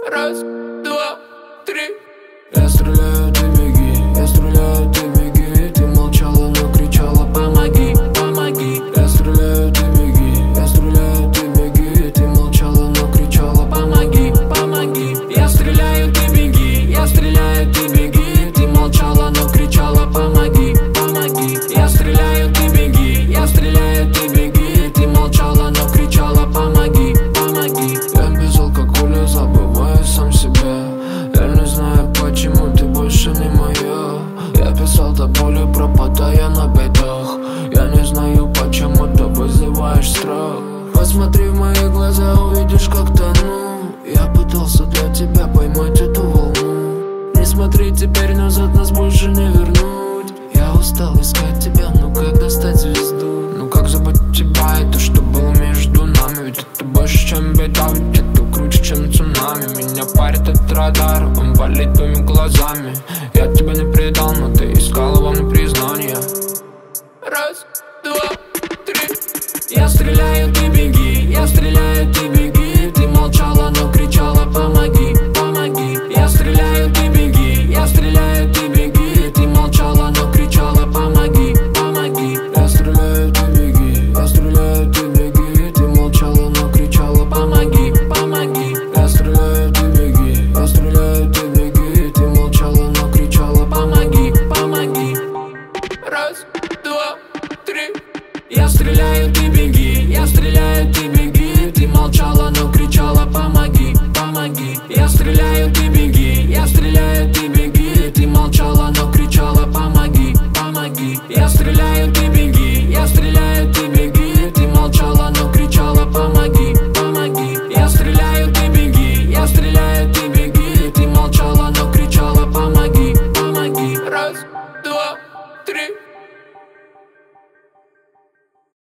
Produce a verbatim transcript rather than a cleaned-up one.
Раз, два, три. Я стреляю, ты беги, я стреляю, ты беги. Ты молчала, но кричала: помоги, помоги. Я стреляю, ты беги, я стреляю, ты беги. Ты молчала, но кричала: помоги, помоги. Я стреляю, ты беги, я стреляю, ты беги. Ты молчала, но кричала: помоги, помоги. Я стреляю, ты беги, я стреляю, ты беги. Ты молчала, но кричала: помоги, помоги. Я без алкоголя забываю сам себя. Я не знаю, почему ты больше не моя. Я писал до боли, пропадая на бедах. Я не знаю, почему ты вызываешь страх. Посмотри в мои глаза, увидишь, как тону. Я пытался для тебя поймать эту волну. Не смотри теперь назад, нас больше не вернуть. Я устал искать тебя, ну как достать звезду? Ну как забыть тебя и то, что было между нами? Ведь это больше, чем беда, ведь это круче, чем цунами. Меня парит этот радар, он болит твоими глазами. Я